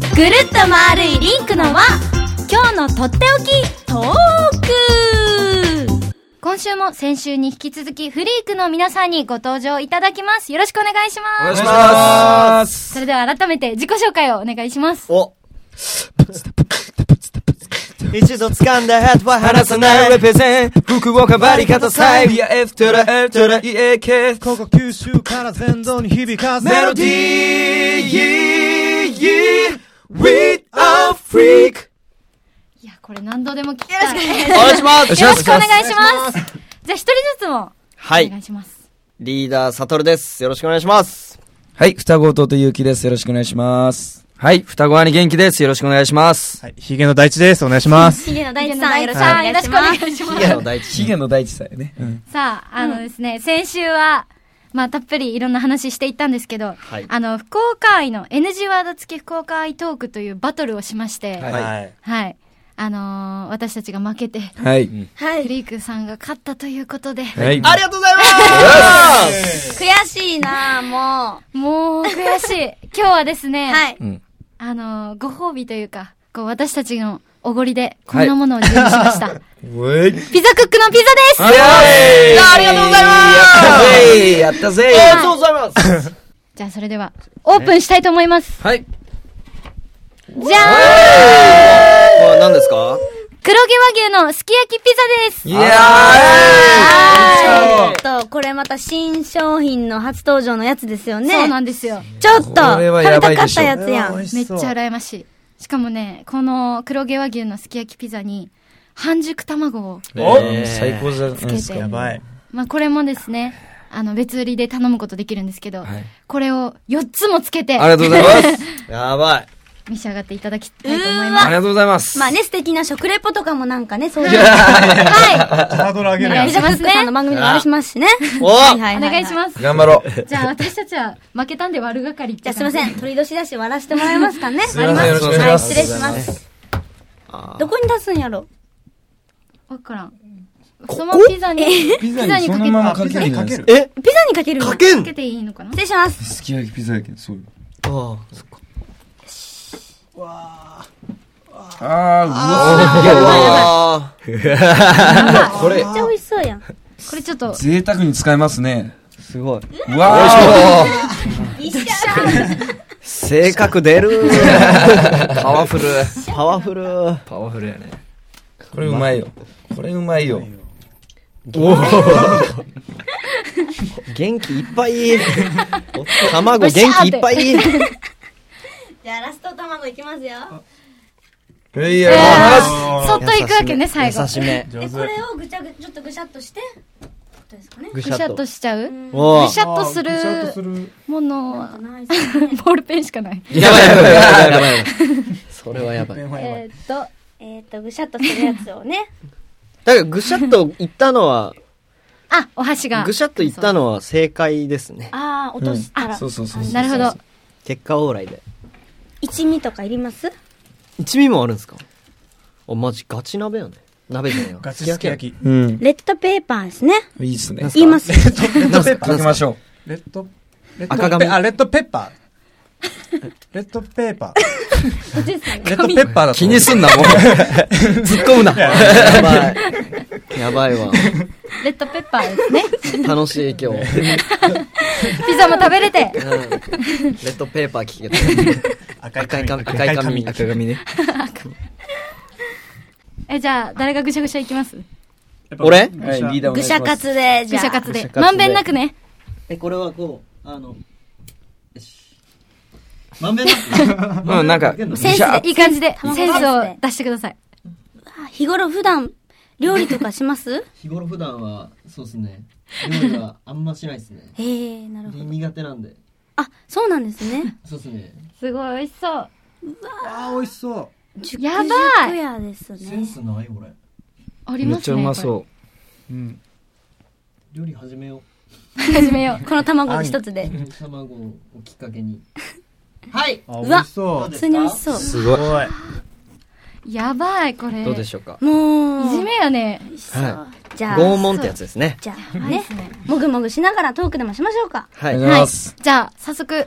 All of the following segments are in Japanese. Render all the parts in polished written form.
ぐるっと丸いリンクの輪、今日のとっておきトーク。今週も先週に引き続きフリークの皆さんにご登場いただきます。よろしくお願いします。 お願いします。 それでは改めて自己紹介をお願いします。 お一度掴んだハートは離さない。レペゼン福岡バリカタサイビア F トラ L トラ EAK ここ九州から全土に響かせメロディー With a freak。 いや、これ何度でも聞きたい。 お願いします。 よろしくお願いします。じゃあ一人ずつもお願いします。 リーダーサトルです。よろしくお願いします。 はい、双子弟ゆうきです。よろしくお願いします。はい、双子兄元気です。よろしくお願いします。 はい、ヒゲの大地です。お願いします。 ヒゲの大地さん、よろしくお願いします。 ヒゲの大地。 ヒゲの大地さんよね。 さあ、ですね、先週は、まあ、たっぷりいろんな話していったんですけど、 はい、 福岡愛の NG ワード付き福岡愛トークというバトルをしまして、 はい。 はい。私たちが負けて、 はい。 はい。フリークさんが勝ったということで、 はい。 ありがとうございます。 悔しいなぁ、もう悔しい。今日はですね、 はい。 ご褒美というか、こう、私たちのおごりで、こんなものを準備しました。ピザクックのピザです。 ありがとうございます。 やったぜ。 ありがとうございます。 じゃあ、それでは、オープンしたいと思います。 はい。 じゃーん。 何ですか？ 黒毛和牛のすき焼きピザです。 いやーこれまた新商品の初登場のやつですよね。 そうなんですよ。 ちょっと食べたれはやばいかっでしょたやつやん。 めっちゃ羨ましい。しかもね、この黒毛和牛のすき焼きピザに、半熟卵を最高じゃないつですか。 けて。 やばい。 まあこれもですね、別売りで頼むことできるんですけど、これを4つもつけて、 ありがとうございます。 やばい。 召し上がっていただきたいと思います。 ありがとうございます。 まあね、素敵な食レポとかもなんかね、そういう。 はい。 ハードル上げるやん。 お願いしますね。 さんの番組でもありしますしね。 おはいはいお願いします。 頑張ろう。 じゃあ私たちは負けたんで悪がかりって。 じゃあすいません、取り年だし割らせてもらえますかね。 すいません、よろしくお願いしはい、 ます。 失礼します。どこに出すんやろ？ わからん。そのピザに、 ピザにそのままかけるんじゃないですか。 ピザにかけるの？ かけんかけていいのかな？ 失礼します。 すき焼きピザやけど、そうよ。 ああ、そっか。 あー、うわこれめっちゃ美味しそうやん。 これちょっと。 贅沢に使えますね。 すごい。 うわ一緒。 性格出る。パワフル。パワフル。 パワフルやね。これうまいよ。これうまいよ。 元気いっぱい。卵元気いっぱい。 じゃあラスト卵いきますよ。 いやそっといくわけね、最後。 優しめ。 で、これをちょっとぐしゃっとして、ことですかね。 ぐしゃっとしちゃう？ おぐしゃっとするものは、ボールペンしかない。 やばい。それはやばい。 ぐしゃっとするやつをね。 だからぐしゃっといったのは、 お箸が。 ぐしゃっといったのは正解ですね。 ああ、落としたら。 そう。 なるほど。 結果オーライで。 一味とかいります？ 一味もあるんですか？マジガチ鍋やね。鍋じゃないよ。 ガチすき焼き。 うん。 レッドペーパーですね。 いいっすね。 言います。 レッドペッパー。 かけましょレッド赤髪。 レッドペッパー。レッドペーパー。レッドペッパーだと。 気にすんな、もう。突っ込むな。 やばいわ。 レッドペッパーですね。 楽しい今日。 ピザも食べれて。 レッドペーパー聞けた。赤い髪。 赤髪ね。 じゃあ、誰がぐしゃぐしゃいきます？ 俺？ はい、リーダーお願いします。 ぐしゃカツで、じゃあ。 ぐしゃカツで。まんべんなくね。 これはこう、よし。まんべんなく。 うん、なんか、 センスで、 いい感じで、 卵センスを出してください。 日頃普段、料理とかします？ 日頃普段は、そうですね。料理はあんましないですね。 なるほど。 苦手なんで。 あ、そうなんですね。 そうですね。 すごい美味しそう。 あー、美味しそう。 やばい。 熟やですね。 センスないこれ。 ありますね。 めっちゃうまそう。 うん。 料理始めよ始めよう。 この卵一つで。 う。卵をきっかけに。はい。 あ、美味しそう普。通に美味しそう。 すごい。 やばい、これ。 どうでしょうか。 もう。 いじめやね。 じゃあ。 拷問ってやつですね。 じゃあね、もぐもぐしながらトークでもしましょうか。 はい。 はい。じゃあ、早速、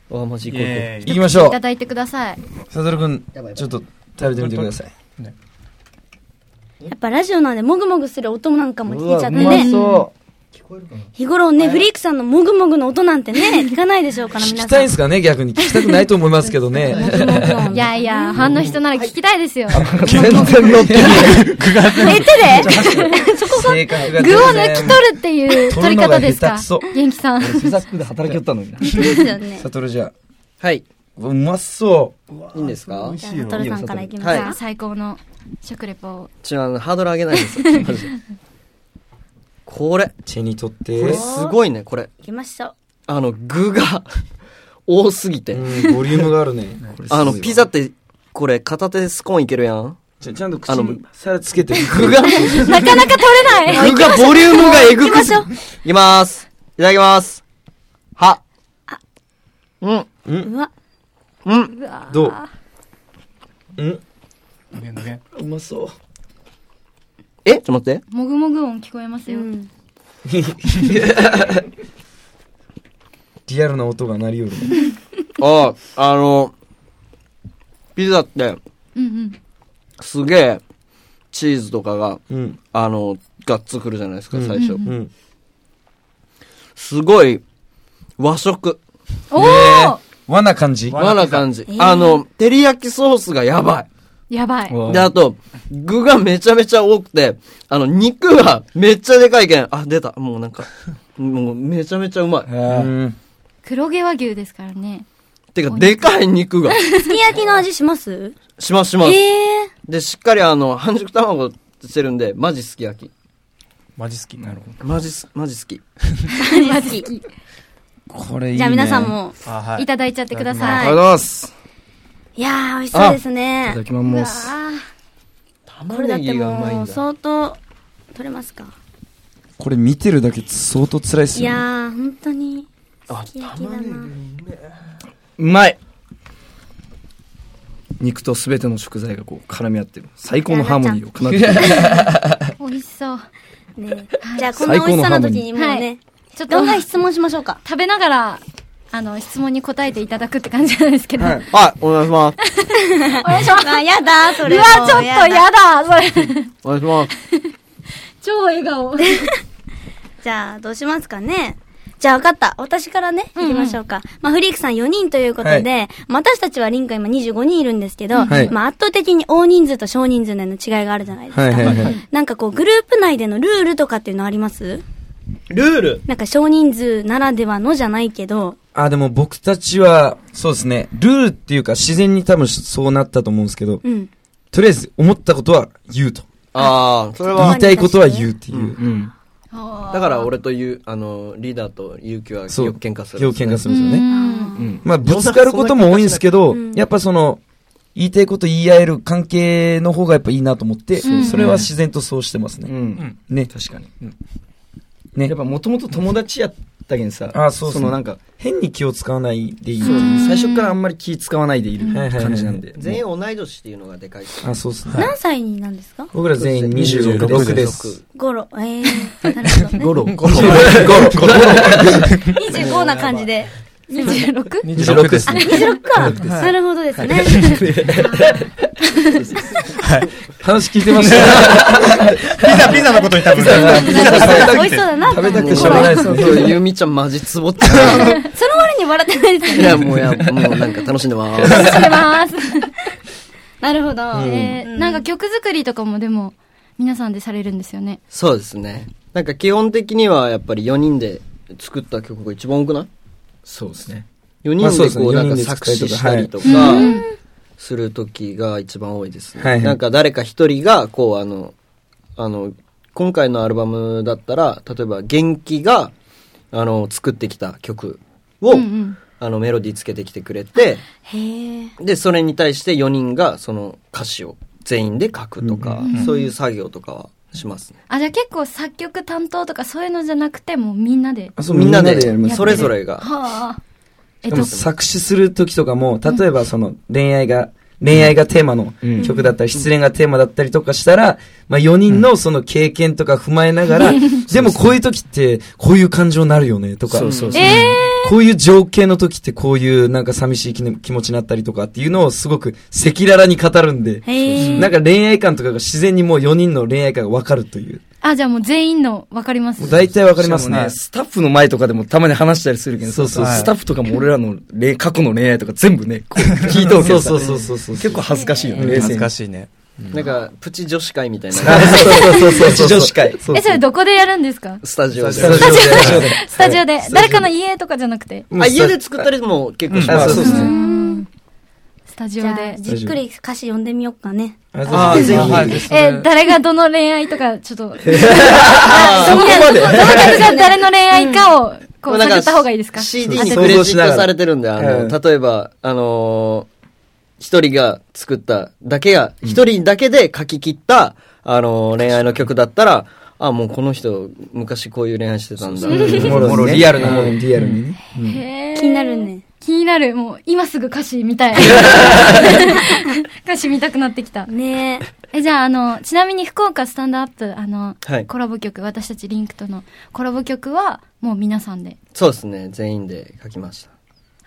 あ、マジ行こう。 イエーイ行きましょう。 いただいてください。 サトルくん、ちょっと食べてみてください。 やっぱラジオなんでもぐもぐする音なんかも聞いちゃってうまね。 そ日頃ね、フリークさんのもぐもぐの音なんてね、聞かないでしょうから、 う。聞皆さん。 きたいんすかね、逆に。聞きたくないと思いますけどね。 もぐもぐ音いやいや、ファンの人なら聞きたいですよ。 全然乗ってない。 手でそこが、 性格が具を抜き取るっていう取り方ですか取るのが下手くそ元気さん。 フザックで働きよったのにな。 本当ですよね。 サトルじゃあ。 はい。 うまそいいんですか？ じゃあ、サトルさんからいきますはいか。 最高の食レポを。 ハードル上げないですよ。マジで。これ、 う。チェにとって。 これすごいね、これ。 いきましょ具が多すぎて。 ボリュームがあるね。これすごいわピザって、これ片手でスコーンいけるやん。 ちゃんと口に皿つけて。 具が、 なかなか取れない。 具がボリュームがえぐく行きましょういきまーす。いただきます。は。うん。 う。うわ、 うん。 どう無限無限。 うまそう。 ちょっと待って。 もぐもぐ音聞こえますよ。 うん。 リアルな音が鳴りよるね。 ピザって、 うんうん。 すげえ、チーズとかが、 うん。 ガッツくるじゃないですか、最初。 うん。 すごい、和食。 おねー和な感じ。 和な感じ。 ー照り焼きソースがやばやばい。 い。で、あと、具がめちゃめちゃ多くて、肉がめっちゃでかいけん。あ、出た。もうなんか、もうめちゃめちゃうまい。 うん。 黒毛和牛ですからね。 てか、でかい肉が。 すき焼きの味しますしますします。 えで、しっかり半熟卵してるんで、マジすき焼き。 マジ好き。なるほど。 マジ好き。 マジ好き。 これいいね。 じゃあ皆さんも。 あ、はいいただいちゃってくだありさい。 がとうございます。 いやー、美味しそうですいねただ。きます。 これだって玉ねぎがうまいもう、 んだ。 相当、取れますかこれ見てるだけ相当辛いっすよね。 いやー、本当に。 あ、 すき焼きだな。 うまい。肉とすべての食材がこう絡み合ってる。最高のハーモニーを奏でてる。 美味しそう。 ねじゃあ、こんな美味しそうな時にもうはいね、 ちょっとガンガン質問しましょうか。 食べながら、質問に答えていただくって感じなんですけど。 はいはい、お願いします。 お願いします。 あ、やだ、それ。 うわ、ちょっとやだ、それ。 お願いします。 超笑顔。 じゃあ、どうしますかね。じゃあ、分かった。私からね、行きましょうか。まあ、フリークさん4人ということで、まあ私たちはリンク今25人いるんですけど、 はいまあ圧倒的に大人数と少人数の違いがあるじゃないですか。 はいはいはい。 なんかこう、グループ内でのルールとかっていうのありますルール。 なんか少人数ならではのじゃないけど、 でも僕たちは、そうですね、ルールっていうか自然に多分そうなったと思うんですけど、 うん。 とりあえず思ったことは言うと。 それ言は、 いたいことは言うっていう。うん。 だから俺とリーダーとゆうきはよくそう。 喧嘩する。 よく喧嘩するんですよね。 うんまあ、ぶつかることも多いんですけどうん、 やっぱ言いたいこと言い合える関係の方がやっぱいいなと思って、それは自然とそうしてますね。 うん。 ね。 確かに。 ねやっぱもともと友達やったけんさ、 そうそのなんか、 変に気を使わないでいい。 最初からあんまり気使わないでいるはいはいはい感じなんで。 全員同い年っていうのがでかいですね。 そうですね。 何歳になんですか僕ら全員26です。 ゴロ。なるほど。 ゴロ。 ゴロ。 25な感じで。 26? 26ですね。 26か。なるほどですね。 話聞いてましたピザのことに多分。 美味しそうだな食べたくてしょうがないですね。 そう、ゆみちゃんマジツボってる。 その割に笑ってないですよね。 いや、もうなんか楽しんでます。 してます。 なるほど。 なんか曲作りとかもでも、皆さんでされるんですよね。 そうですね。なんか基本的にはやっぱり4人で作った曲が一番多くないそうですね。 ?4 人でこうなんか 4人で作詞作ったりとかしたりとか、する時が一番多いですね。 はいはいなんか誰か一人が、こう今回のアルバムだったら、例えば元気が、作ってきた曲を、メロディーつけてきてくれて、 へえ。 で、それに対して4人がその歌詞を全員で書くとか、そういう作業とかはしますね。 じゃあ結構作曲担当とかそういうのじゃなくて、もうみんなで。 みんなでやりますそれぞれが。 はあ。 作詞するときとかも、例えば恋愛が恋愛がテーマの曲だったり、失恋がテーマだったりとかしたら、まあ4人のその経験とか踏まえながら、でもこういう時ってこういう感情になるよねとか、こういう情景の時ってこういうなんか寂しい気持ちになったりとかっていうのをすごく赤裸々に語るんで、なんか恋愛観とかが自然にもう4人の恋愛観が分かるという。 あ、じゃあもう全員の分かります。 大体分かりますね。 スタッフの前とかでもたまに話したりするけど、そうスタッフとかも俺らの過去の恋愛とか全部ね、こう聞いとけどさ、結構恥ずかしいよね。 恥ずかしいね。 なんか、プチ女子会みたいな。 プチ女子会。 それどこでやるんんですか？ スタジオで。 スタジオで。誰かの家とかじゃなくて。 家で作ったりも結構します。そうですね。 スタジオで。 じっくり歌詞読んでみようかね。 ぜひ。 誰がどの恋愛とか、ちょっと。どの曲が誰の恋愛かを、こう、探った方がいいですか？ CD にクレジットされてるんで、例えば、一人が作っただけが、一人だけで書き切った、恋愛の曲だったら、あ、もうこの人、昔こういう恋愛してたんだ。 リアルなもの、リアルにね。気になるね。 気になる。もう、今すぐ歌詞見たい。歌詞見たくなってきた。 ねじゃあ、ちなみに福岡スタンドアップ、コラボ曲、私たちリンクとのコラボ曲は、もう皆さんで。 そうですね。全員で書きました。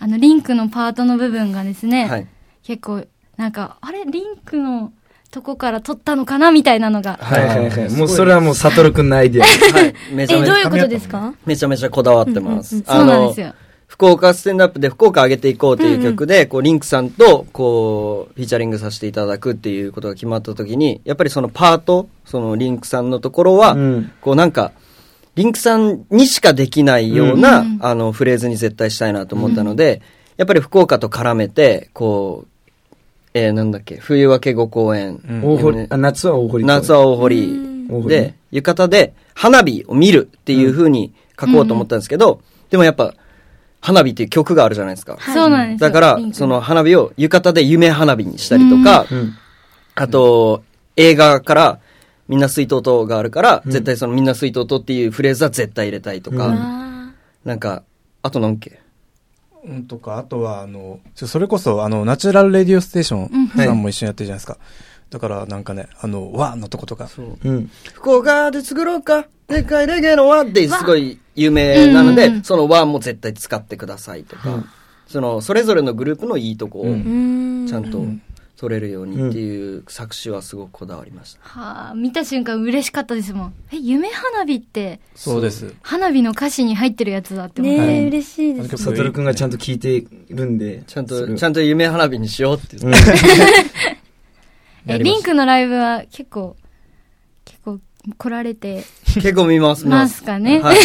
リンクのパートの部分がですね、 はい。 結構、なんか、あれ、リンクのとこから撮ったのかなみたいなのが。 はい。もうそれはもう、サトルくんのアイディア。 はい。めちゃめちゃ。 どういうことですか？ めちゃめちゃこだわってます。 そうなんですよ。 福岡スタンドアップで福岡上げていこうという曲で、こう、リンクさんと、こう、フィーチャリングさせていただくっていうことが決まった時に、やっぱりそのパート、そのリンクさんのところは、こうなんか、リンクさんにしかできないような、フレーズに絶対したいなと思ったので、やっぱり福岡と絡めて、こう、なんだっけ、冬明け5公演。 夏は大堀。 夏は大堀。で、浴衣で花火を見るっていう風に書こうと思ったんですけど、でもやっぱ、花火っていう曲があるじゃないですか。 そうなんですよ。 だから、その花火を浴衣で夢花火にしたりとか、あと、映画から、みんな水筒とがあるから、絶対そのみんな水筒とっていうフレーズは絶対入れたいとか、なんか、あとなんけとか、あとは、それこそ、ナチュラルレディオステーションさんも一緒にやってるじゃないですか。だからなんかね、和のとことか。 福岡で作ろうか、でかいレゲエの和ってすごい有名なので、その和も絶対使ってくださいとか、それぞれのグループのいいとこを、ちゃんと取れるようにっていう作詞はすごくこだわりました。 はあ、見た瞬間嬉しかったですもん。夢花火って、 そうです。 花火の歌詞に入ってるやつだって思って。 ねえ、嬉しいです。 サトルくんがちゃんと聞いてるんで。 ちゃんと夢花火にしようって言って。 リンクのライブは結構来られて。 結構見ますかね。はい、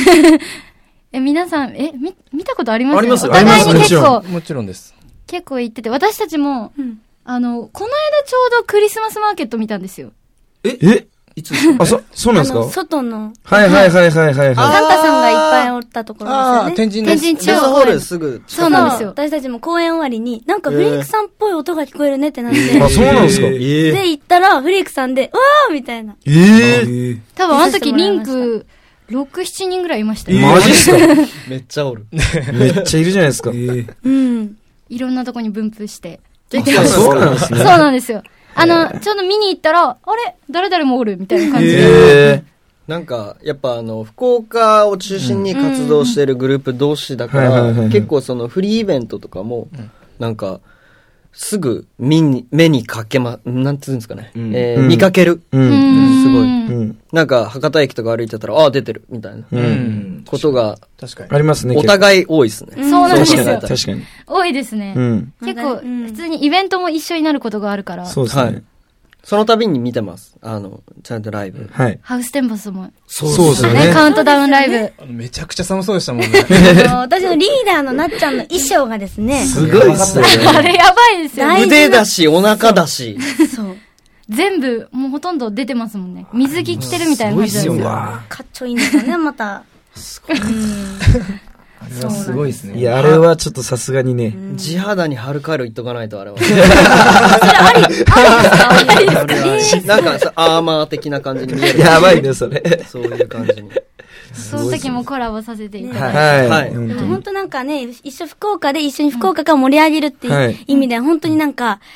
皆さん、見たことあります？ あります。 お互いに結構。 もちろんです。 結構行ってて、私たちも、この間ちょうどクリスマスマーケット見たんですよ。 いつですか？ あ、そうなんですか？ 外の。 はい。 サンタさんがいっぱいおったところですよね。 天神地方ホールすぐ。 そうなんですよ。 私たちも公演終わりに、なんかフリークさんっぽい音が聞こえるねってなって。 あ、そうなんですか？ で、行ったら、フリークさんで、わーみたいな。 多分あの時リンク、6、7人ぐらいいましたよ。 マジっすか？ めっちゃおる。 めっちゃいるじゃないですか。 いろんなとこに分布して。 そうなんですね。 そうなんですよ。ちょうど見に行ったら、あれ誰々もおるみたいな感じで。 なんか、やっぱ福岡を中心に活動してるグループ同士だから、結構そのフリーイベントとかも、なんか、すぐ目にかけなんていうんですかね。見かける。すごい。なんか、博多駅とか歩いてたら、出てる、みたいな。ことが、 確かに。 ありますね。 お互い多いですね。 そうなんですよ。 確かに。 多いですね。結構、普通にイベントも一緒になることがあるから。 そうですね。 その度に見てます。ちゃんとライブ。 はい。 ハウステンボスも。 そうですね。 カウントダウンライブ。 めちゃくちゃ寒そうでしたもんね。 私のリーダーのなっちゃんの衣装がですね。 すごいっすね。 あれやばいですよ。 腕だし、お腹だし。 そう。 全部、もうほとんど出てますもんね。水着着てるみたいな感じですよ。 かっちょいいんですよね、また。 すごい。あれはすごいですね。いや、あれはちょっとさすがにね。 地肌に春カイロ言っとかないと、あれは。なんかさ、アーマー的な感じに見える。 やばいね、それ。 そういう感じに。 その時もコラボさせていただいて。 はい。 本当なんかね、福岡で一緒に福岡が盛り上げるっていう意味で、本当になんか、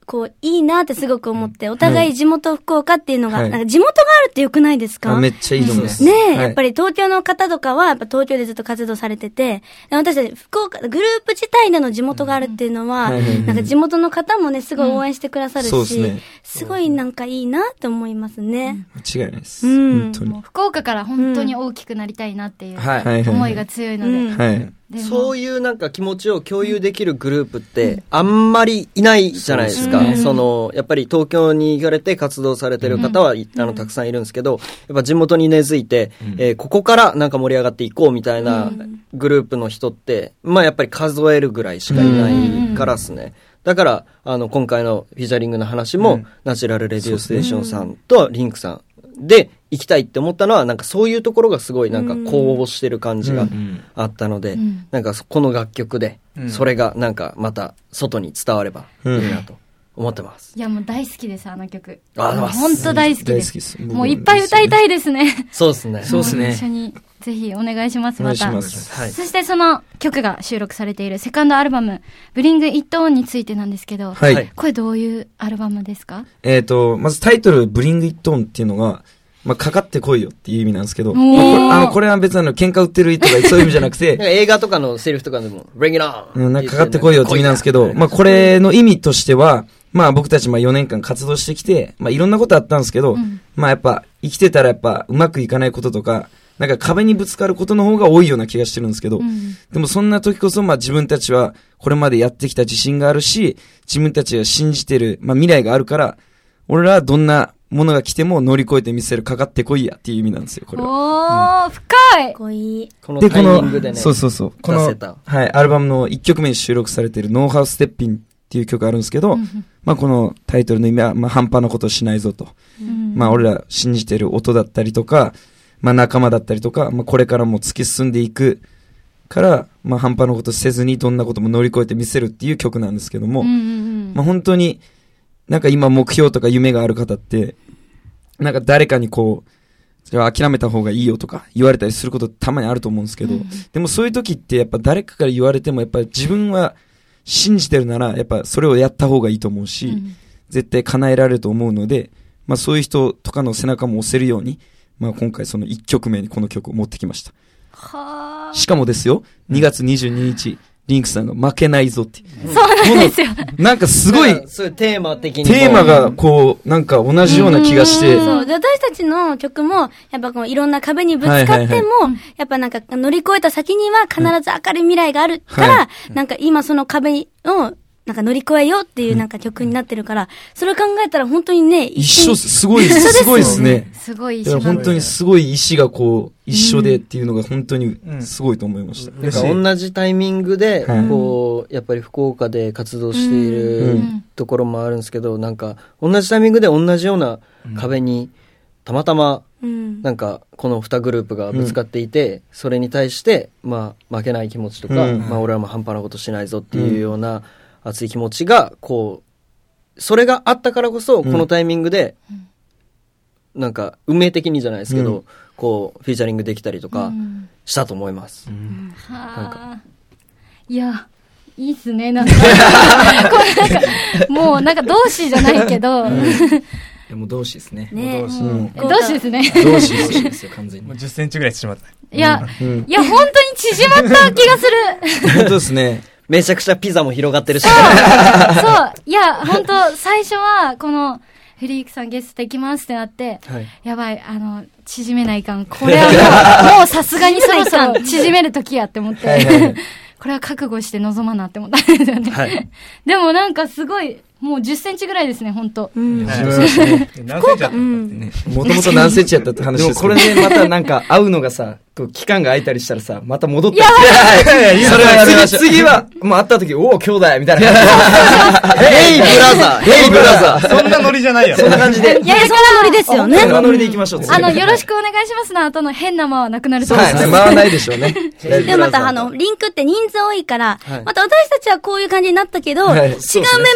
こう、いいなってすごく思って、お互い地元福岡っていうのが、なんか地元があるって良くないですか？ めっちゃいいと思います。 ねえ、やっぱり東京の方とかは、やっぱ東京でずっと活動されてて、私たち福岡、グループ自体での地元があるっていうのは、なんか地元の方もね、すごい応援してくださるし、すごいなんかいいなって思いますね。 間違いないです。本当に。 福岡から本当に大きくなりたいなっていう思いが強いので。 そういうなんか気持ちを共有できるグループってあんまりいないじゃないですか。やっぱり東京に行かれて活動されてる方はたくさんいるんですけど、やっぱ地元に根付いて、ここからなんか盛り上がっていこうみたいなグループの人って、まあやっぱり数えるぐらいしかいないからですね。だから、今回のフィーチャリングの話も、ナチュラルレディオステーションさんとリンクさんで行きたいって思ったのは、なんかそういうところがすごいなんか交互してる感じがあったので、なんかこの楽曲で、それがなんかまた外に伝わればいいなと思ってます。 いやもう大好きです、あの曲。本当大好きです。もういっぱい歌いたいですね。 そうですね。 そうですね。 一緒にぜひお願いします、また。 お願いします。 そしてその曲が収録されているセカンドアルバム、Bring It On についてなんですけど、これどういうアルバムですか？ まずタイトル Bring It On っていうのが、まあ、かかってこいよっていう意味なんですけど、これは別に喧嘩売ってるとかそういう意味じゃなくて、 映画とかのセリフとかでも、Bring It On! なんかかかってこいよって意味なんですけど、まあ、これの意味としては、まあ僕たち4年間活動してきて、まあいろんなことあったんですけど、まあやっぱ生きてたらやっぱうまくいかないこととか、なんか壁にぶつかることの方が多いような気がしてるんですけど、でもそんな時こそまあ自分たちはこれまでやってきた自信があるし、自分たちが信じてる、まあ未来があるから、俺らはどんなものが来ても乗り越えてみせる、かかってこいやっていう意味なんですよ、これは。 深い。 かっこいい。 このタイミングでね。 そう。この、アルバムの1曲目に収録されているノーハウステッピンっていう曲あるんですけど、まあこのタイトルの意味は、まあ半端なことしないぞと。まあ俺ら信じてる音だったりとか、まあ仲間だったりとか、まあこれからも突き進んでいくから、まあ半端なことせずにどんなことも乗り越えてみせるっていう曲なんですけども、まあ本当になんか今目標とか夢がある方って、なんか誰かにこう、それは諦めた方がいいよとか言われたりすることたまにあると思うんですけど、でもそういう時ってやっぱ誰かから言われてもやっぱり自分は信じてるならやっぱそれをやった方がいいと思うし、絶対叶えられると思うので、まあそういう人とかの背中も押せるように、まあ今回その1曲目にこの曲を持ってきました。しかもですよ、2月22日、リンクさんが負けないぞって。 そうなんですよ。 なんかすごい、 そういうテーマ的に。 テーマがこう、なんか同じような気がして。 そう。で、私たちの曲も、やっぱこういろんな壁にぶつかっても、やっぱなんか乗り越えた先には必ず明るい未来があるから、なんか今その壁を、なんか乗り越えようっていうなんか曲になってるから、それを考えたら本当にね、 一緒すごいですね。 すごい一緒。 本当にすごい意志がこう、一緒でっていうのが本当にすごいと思いました。 なんか同じタイミングで、こう、やっぱり福岡で活動しているところもあるんですけど、なんか同じタイミングで同じような壁に、たまたま、なんかこの2グループがぶつかっていて、それに対して、まあ負けない気持ちとか、まあ俺はもう半端なことしないぞっていうような、熱い気持ちが、こう、それがあったからこそ、このタイミングで、なんか、運命的にじゃないですけど、こう、フィーチャリングできたりとか、したと思います。 いや、いいっすね、なんか。もうなんか同志じゃないけど、 もう同志ですね。 同志ですね。 同志ですよ、完全に。 もう10センチぐらい縮まった。 いや、本当に縮まった気がする。 本当ですね。 めちゃくちゃピザも広がってるし。 そう。いや、本当最初は、この、フリークさんゲストできますってなって、やばい、縮めないかん。これはもうさすがにそろそろ縮める時やって思って、これは覚悟して臨まなって思ったんですよね。でもなんかすごい、もう10センチぐらいですね、ほんと。 何センチやったってね。 もともと何センチやったって話ですけど。でもこれね、またなんか会うのがさ、期間が空いたりしたらさ、また戻ってきて。 それはやりましょう。 次は、もう会った時、おお、兄弟みたいな。 ヘイブラザーヘイブラザーそんなノリじゃないよ。 そんな感じで。 いや、そんなノリですよね。 そんなノリで行きましょう。 よろしくお願いしますの後の変な間はなくなると思います。そうですね、回らないでしょうね。 で、またリンクって人数多いから、また私たちはこういう感じになったけど、違うメンバーのまた5、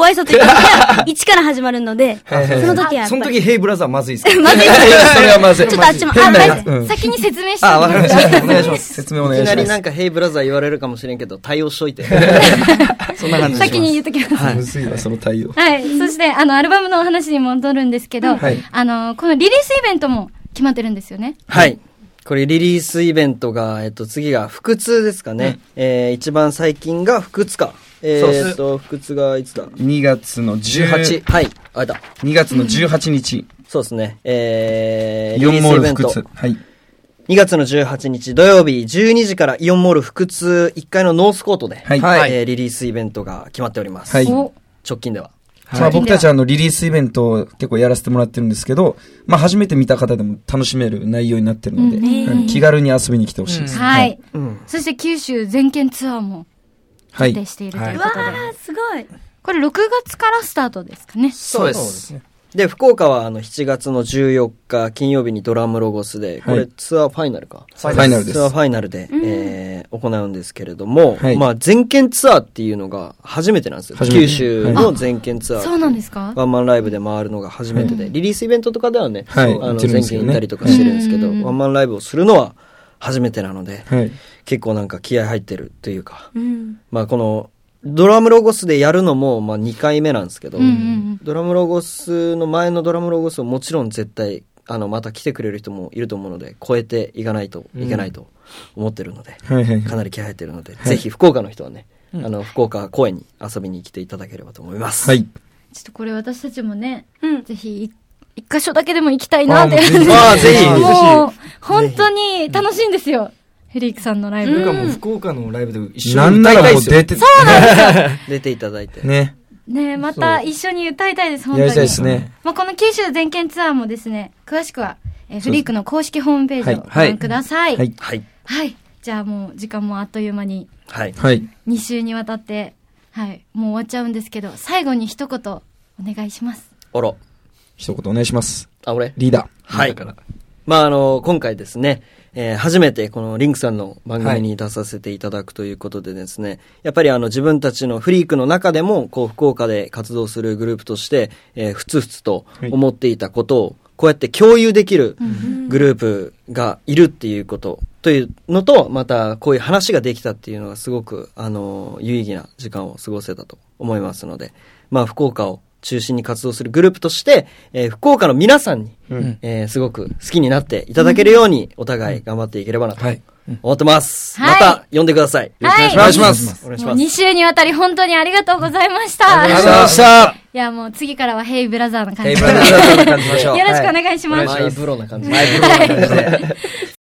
ご挨拶行った時は1から始まるので、その時は。 その時、ヘイブラザーまずいですか？ まずいです。 それはまずい。 ちょっとあっちも、 先に説明して。 わかりました。お願いします。説明お願いします。 いきなりなんかヘイブラザー言われるかもしれんけど、対応しといて。 そんな感じ。 先に言っときます。 はい。むずいわ、その対応。 はい。そして、アルバムのお話に戻るんですけど、このリリースイベントも決まってるんですよね。 はい。これリリースイベントが、次が腹痛ですかね。一番最近が腹痛か。腹痛がいつだ ?2 月の18。 はい。あれだ。 2月の18日。 そうですね。 イオンモール腹痛。はい。 2月の18日土曜日12時からイオンモール腹痛1階のノースコートで、リリースイベントが決まっております。はい。直近では。 まあ僕たちリリースイベントを結構やらせてもらってるんですけど、まあ初めて見た方でも楽しめる内容になってるので、気軽に遊びに来てほしいです。 はい。そして九州全県ツアーも決定しているということで。 わー、すごい。 これ6月からスタートですかね。 そうです。で、福岡は7月の14日金曜日にドラムロゴスで、これツアーファイナルか。 ファイナルです。 ツアーファイナルで、行うんですけれども、まあ全県ツアーっていうのが初めてなんですよ。九州の全県ツアー。 そうなんですか？ ワンマンライブで回るのが初めてで、リリースイベントとかではね、全県行ったりとかしてるんですけど、ワンマンライブをするのは初めてなので、結構なんか気合入ってるというか、まあこの、ドラムロゴスでやるのも、まあ2回目なんですけど、ドラムロゴスの前のドラムロゴスをもちろん絶対、また来てくれる人もいると思うので、超えていかないといけないと思ってるので、かなり気合入ってるので、ぜひ福岡の人はね、福岡公園に遊びに来ていただければと思います。 はい。ちょっとこれ私たちもね、ぜひ一箇所だけでも行きたいなって。ぜひ。もう、本当に楽しいんですよ。フリークさんのライブ。 僕はもう福岡のライブで一緒に歌いたいですよ。 そうなんですよ。 出ていただいて。 ね。 また一緒に歌いたいです、本当に。 やりたいですね。 まあ、この九州全県ツアーもですね、詳しくは、フリークの公式ホームページをご覧ください。 はい。 はい。じゃあもう時間もあっという間に。 はい。 2週にわたって、はい。もう終わっちゃうんですけど、最後に一言お願いします。 あら。 一言お願いします。 俺リーダー。 はい。まあ今回ですね、初めてこのリンクさんの番組に出させていただくということでですね、やっぱり自分たちのフリークの中でも、こう福岡で活動するグループとして、ふつふつと思っていたことを、こうやって共有できるグループがいるっていうこと、というのと、またこういう話ができたっていうのがすごく、有意義な時間を過ごせたと思いますので、まあ福岡を中心に活動するグループとして、福岡の皆さんに、すごく好きになっていただけるように、お互い頑張っていければなと思ってます。また呼んでください。 よろしくお願いします。 お願いします。 2週にわたり本当にありがとうございました。 ありがとうございました。 いや、もう次からはヘイブラザーな感じで。 ヘイブラザーな感じでしょう。 よろしくお願いします。 マイブロな感じで。